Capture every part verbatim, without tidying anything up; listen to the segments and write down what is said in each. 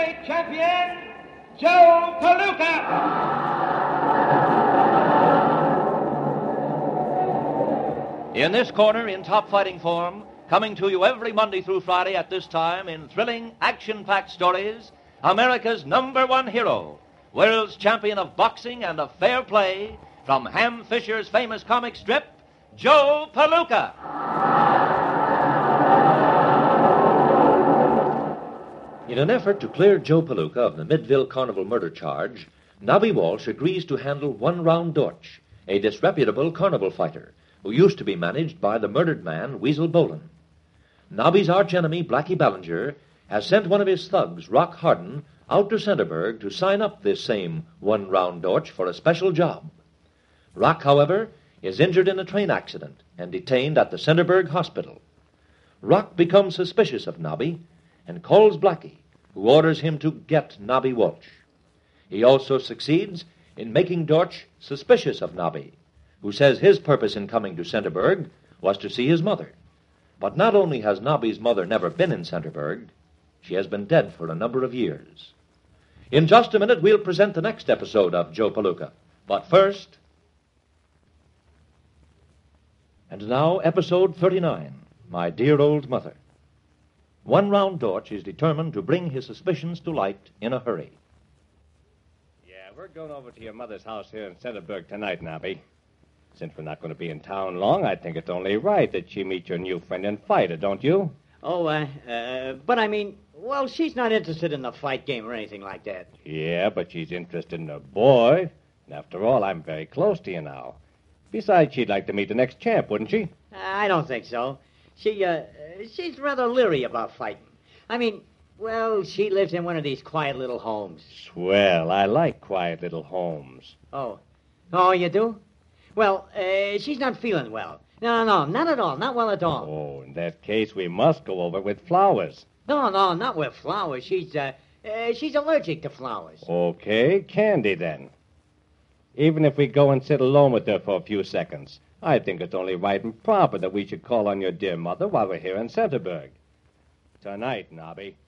heavyweight champion, Joe Palooka. In this corner, in top fighting form, coming to you every Monday through Friday at this time in thrilling, action-packed stories, America's number one hero, world's champion of boxing and of fair play, from Ham Fisher's famous comic strip, Joe Palooka. In an effort to clear Joe Palooka of the Midville Carnival murder charge, Nobby Walsh agrees to handle One Round Dorch, a disreputable carnival fighter who used to be managed by the murdered man, Weasel Bolan. Nobby's archenemy, Blackie Ballinger, has sent one of his thugs, Rock Harden, out to Centerburg to sign up this same One Round Dorch for a special job. Rock, however, is injured in a train accident and detained at the Centerburg Hospital. Rock becomes suspicious of Nobby and calls Blackie, who orders him to get Nobby Walsh. He also succeeds in making Dorch suspicious of Nobby, who says his purpose in coming to Centerburg was to see his mother. But not only has Nobby's mother never been in Centerburg, she has been dead for a number of years. In just a minute, we'll present the next episode of Joe Palooka. But first... And now, episode thirty-nine, My Dear Old Mother. One Round Dorch is determined to bring his suspicions to light in a hurry. Yeah, we're going over to your mother's house here in Centerburg tonight, Nobby. Since we're not going to be in town long, I think it's only right that she meet your new friend and fight her, don't you? Oh, uh, uh, but I mean, well, she's not interested in the fight game or anything like that. Yeah, but she's interested in a boy. And after all, I'm very close to you now. Besides, she'd like to meet the next champ, wouldn't she? I don't think so. She, uh, she's rather leery about fighting. I mean, well, she lives in one of these quiet little homes. Swell, I like quiet little homes. Oh. Oh, you do? Well, uh, she's not feeling well. No, no, not at all. Not well at all. Oh, in that case, we must go over with flowers. No, no, not with flowers. She's, uh, uh, she's allergic to flowers. Okay, candy then. Even if we go and sit alone with her for a few seconds, I think it's only right and proper that we should call on your dear mother while we're here in Centerburg. Tonight, Nobby.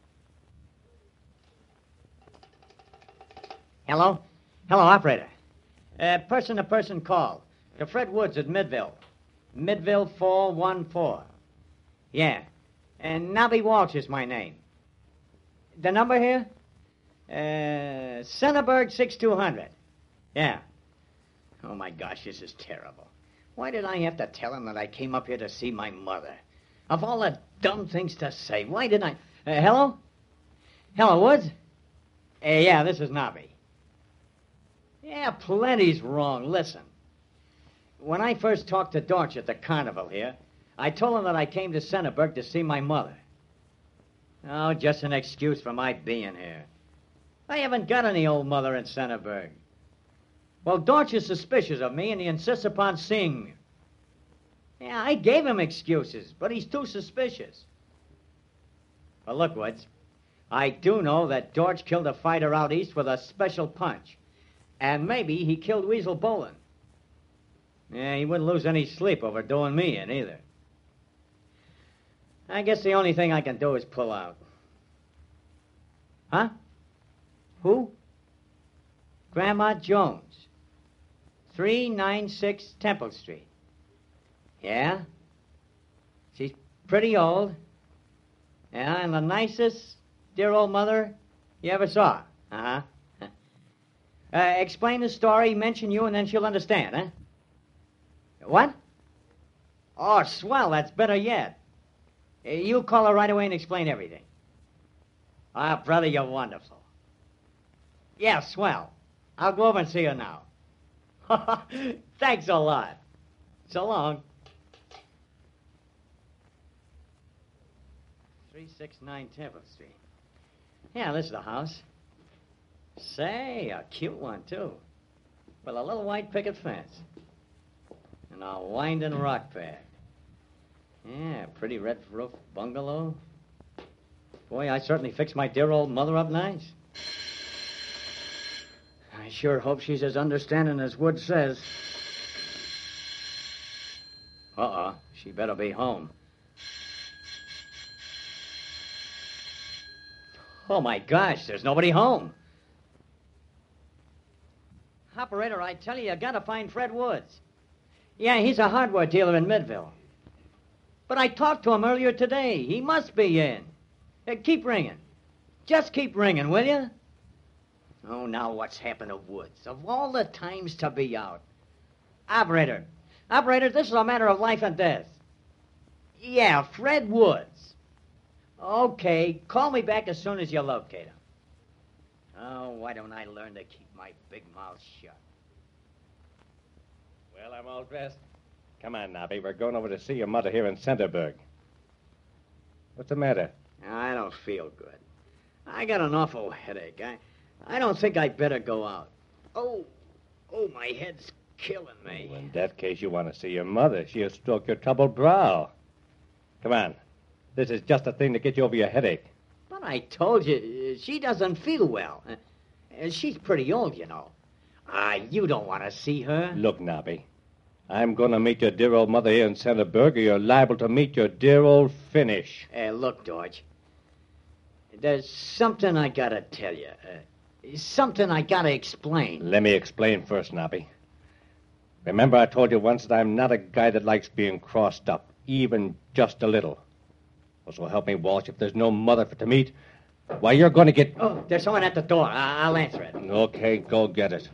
Hello? Hello, operator. Uh, person-to-person call to Fred Woods at Midville. Midville four one four. Yeah. And Nobby Walsh is my name. The number here? Uh, Centerburg six two hundred. Yeah. Oh, my gosh, this is terrible. Why did I have to tell him that I came up here to see my mother? Of all the dumb things to say, why didn't I... Uh, hello? Hello, Woods? Uh, yeah, this is Nobby. Yeah, plenty's wrong. Listen. When I first talked to Dorch at the carnival here, I told him that I came to Centerburg to see my mother. Oh, just an excuse for my being here. I haven't got any old mother in Centerburg. Well, Dorch is suspicious of me, and he insists upon seeing me. Yeah, I gave him excuses, but he's too suspicious. But look, Woods, I do know that Dorch killed a fighter out east with a special punch. And maybe he killed Weasel Bolan. Yeah, he wouldn't lose any sleep over doing me in, either. I guess the only thing I can do is pull out. Huh? Who? Grandma Jones. three ninety-six Temple Street. Yeah? She's pretty old. Yeah, and the nicest dear old mother you ever saw. Uh-huh. Uh, explain the story, mention you, and then she'll understand, huh? What? Oh, swell, that's better yet. Uh, you call her right away and explain everything. Ah, brother, you're wonderful. Yeah, swell. I'll go over and see her now. Thanks a lot. So long. three sixty-nine Temple Street. Yeah, this is the house. Say, a cute one, too. With a little white picket fence. And a winding rock pad. Yeah, pretty red roof bungalow. Boy, I certainly fixed my dear old mother up nice. I sure hope she's as understanding as Wood says. Uh-uh, she better be home. Oh, my gosh, there's nobody home. Operator, I tell you, you gotta find Fred Woods. Yeah, he's a hardware dealer in Midville. But I talked to him earlier today. He must be in. Hey, keep ringing. Just keep ringing, will you? Oh, now what's happened to Woods? Of all the times to be out. Operator, operator, this is a matter of life and death. Yeah, Fred Woods. Okay, call me back as soon as you locate him. Oh, why don't I learn to keep my big mouth shut? Well, I'm all dressed. Come on, Nobby. We're going over to see your mother here in Centerburg. What's the matter? I don't feel good. I got an awful headache. I, I don't think I'd better go out. Oh, oh, my head's killing me. Well, in that case, you want to see your mother. She'll stroke your troubled brow. Come on. This is just the thing to get you over your headache. But I told you, she doesn't feel well. Uh, she's pretty old, you know. Ah, you don't want to see her. Look, Nobby. I'm going to meet your dear old mother here in Centerburg, or you're liable to meet your dear old finish. Uh, look, George. There's something I got to tell you. Uh, something I got to explain. Let me explain first, Nobby. Remember I told you once that I'm not a guy that likes being crossed up, even just a little. So help me, Walsh, if there's no mother for to meet, why, you're going to get... Oh, there's someone at the door. I- I'll answer it. Okay, go get it.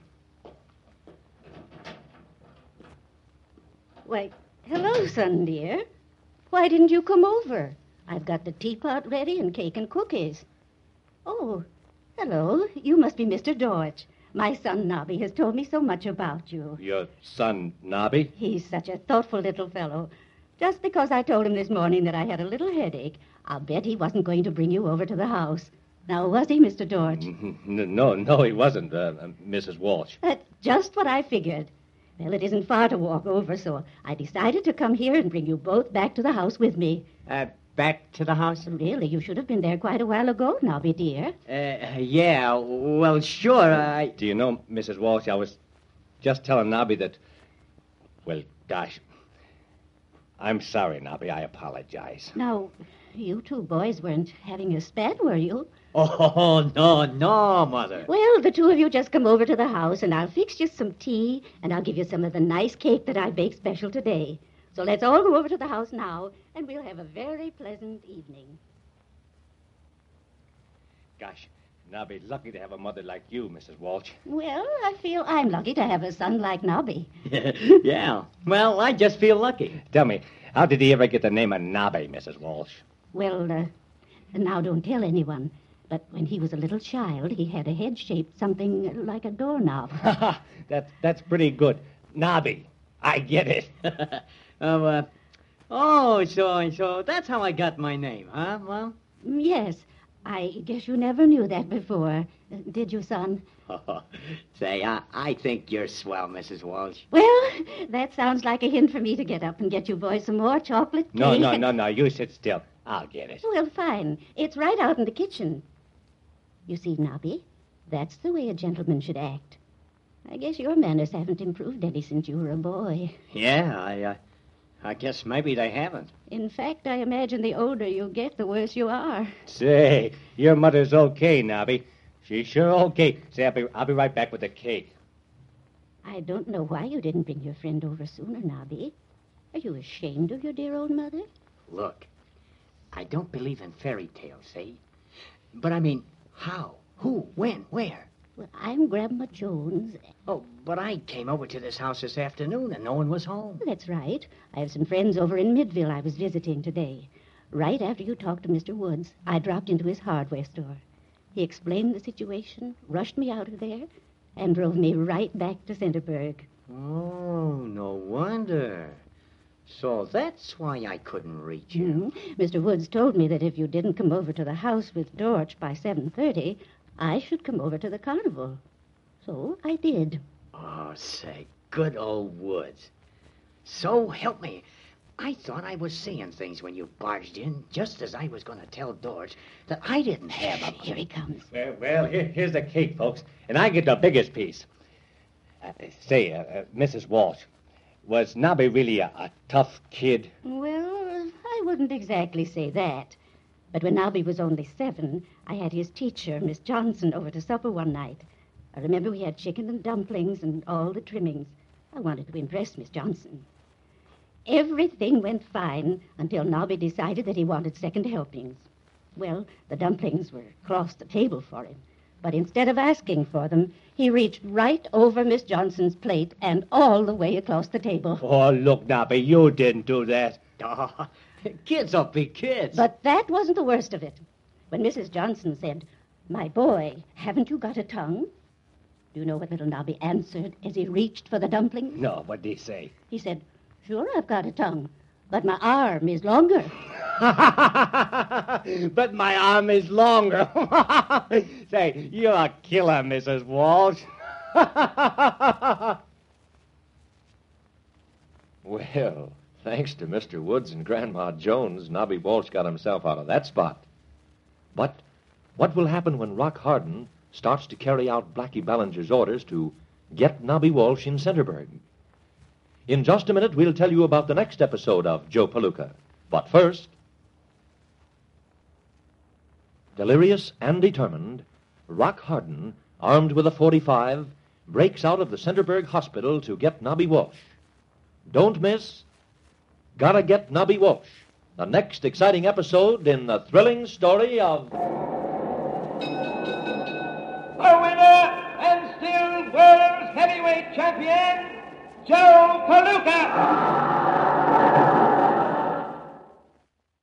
Why, hello, son, dear. Why didn't you come over? I've got the teapot ready and cake and cookies. Oh, hello. You must be Mister Dorch. My son, Nobby, has told me so much about you. Your son, Nobby? He's such a thoughtful little fellow. Just because I told him this morning that I had a little headache, I'll bet he wasn't going to bring you over to the house. Now, was he, Mister Dorch? No, no, he wasn't, uh, uh, Missus Walsh. That's just what I figured. Well, it isn't far to walk over, so I decided to come here and bring you both back to the house with me. Uh, back to the house? Really, you should have been there quite a while ago, Nobby, dear. Uh, yeah, well, sure, I... Do you know, Missus Walsh, I was just telling Nobby that... Well, gosh... I'm sorry, Nobby. I apologize. Now, you two boys weren't having a spat, were you? Oh, no, no, Mother. Well, the two of you just come over to the house, and I'll fix you some tea, and I'll give you some of the nice cake that I baked special today. So let's all go over to the house now, and we'll have a very pleasant evening. Gosh, Nobby, lucky to have a mother like you, Missus Walsh. Well, I feel I'm lucky to have a son like Nobby. Yeah, well, I just feel lucky. Tell me, how did he ever get the name of Nobby, Missus Walsh? Well, uh, now don't tell anyone, but when he was a little child, he had a head shaped something like a doorknob. that, that's pretty good. Nobby, I get it. oh, uh, oh, so, so that's how I got my name, huh, Mom? Yes. I guess you never knew that before, did you, son? Oh, say, I, I think you're swell, Missus Walsh. Well, that sounds like a hint for me to get up and get you boys some more chocolate cake. No, no, no, no. You sit still. I'll get it. Well, fine. It's right out in the kitchen. You see, Nobby, that's the way a gentleman should act. I guess your manners haven't improved any since you were a boy. Yeah, I, uh, I guess maybe they haven't. In fact, I imagine the older you get, the worse you are. Say, your mother's okay, Nobby. She's sure okay. Say, I'll be, I'll be right back with the cake. I don't know why you didn't bring your friend over sooner, Nobby. Are you ashamed of your dear old mother? Look, I don't believe in fairy tales, see? But I mean, how? Who? When? Where? Well, I'm Grandma Jones. Oh, but I came over to this house this afternoon and no one was home. That's right. I have some friends over in Midville I was visiting today. Right after you talked to Mister Woods, I dropped into his hardware store. He explained the situation, rushed me out of there, and drove me right back to Centerburg. Oh, no wonder. So that's why I couldn't reach you. Mm-hmm. Mister Woods told me that if you didn't come over to the house with Dorch by seven thirty, I should come over to the carnival. So I did. Oh, say, good old Woods. So help me. I thought I was seeing things when you barged in, just as I was going to tell Dorch that I didn't have a... Here he comes. Well, well here, here's the cake, folks, and I get the biggest piece. Uh, say, uh, uh, Missus Walsh, was Nobby really a, a tough kid? Well, I wouldn't exactly say that. But when Nobby was only seven, I had his teacher, Miss Johnson, over to supper one night. I remember we had chicken and dumplings and all the trimmings. I wanted to impress Miss Johnson. Everything went fine until Nobby decided that he wanted second helpings. Well, the dumplings were across the table for him. But instead of asking for them, he reached right over Miss Johnson's plate and all the way across the table. Oh, look, Nobby, you didn't do that. Oh, kids will be kids. But that wasn't the worst of it. When Missus Johnson said, "My boy, haven't you got a tongue?" Do you know what little Nobby answered as he reached for the dumplings? No, what did he say? He said, "Sure, I've got a tongue, but my arm is longer." But my arm is longer. Say, you're a killer, Missus Walsh. Well, thanks to Mister Woods and Grandma Jones, Nobby Walsh got himself out of that spot. But what will happen when Rock Harden starts to carry out Blackie Ballinger's orders to get Nobby Walsh in Centerburg? In just a minute, we'll tell you about the next episode of Joe Palooka. But first, delirious and determined, Rock Harden, armed with a forty-five, breaks out of the Centerburg Hospital to get Nobby Walsh. Don't miss Gotta Get Nobby Walsh, the next exciting episode in the thrilling story of... Our winner and still world's heavyweight champion, Joe Palooka.